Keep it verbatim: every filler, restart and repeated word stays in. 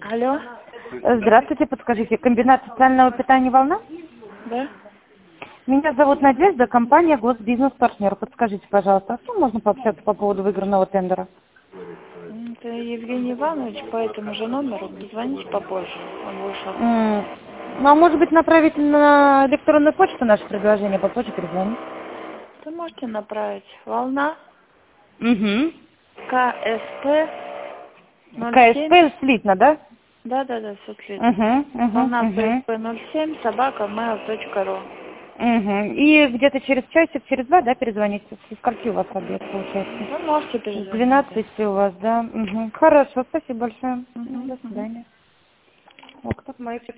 Алло. Здравствуйте, подскажите, комбинат социального питания «Волна»? Да? Меня зовут Надежда, компания «Госбизнес-партнер». Подскажите, пожалуйста, а с кем можно пообщаться по поводу выигранного тендера? Это Евгений Иванович по этому же номеру. Позвоните попозже. Он вышел. М, Ну, а может быть направить на электронную почту наше предложение, попозже перезвонить? Вы можете направить волна Угу. КСП ноль семь. КСП слитно, да? Да, да, да, все слитно. Угу, угу, Волна угу. КСП ноль семь собака mail точка ру. Угу. И где-то через часик, через два, да, перезвоните? Со скольки у вас обед получается? Вы можете С перезвонить. двенадцати у вас, да? Угу. Хорошо, спасибо большое. Мгм, До мгм. свидания. Вот, как мои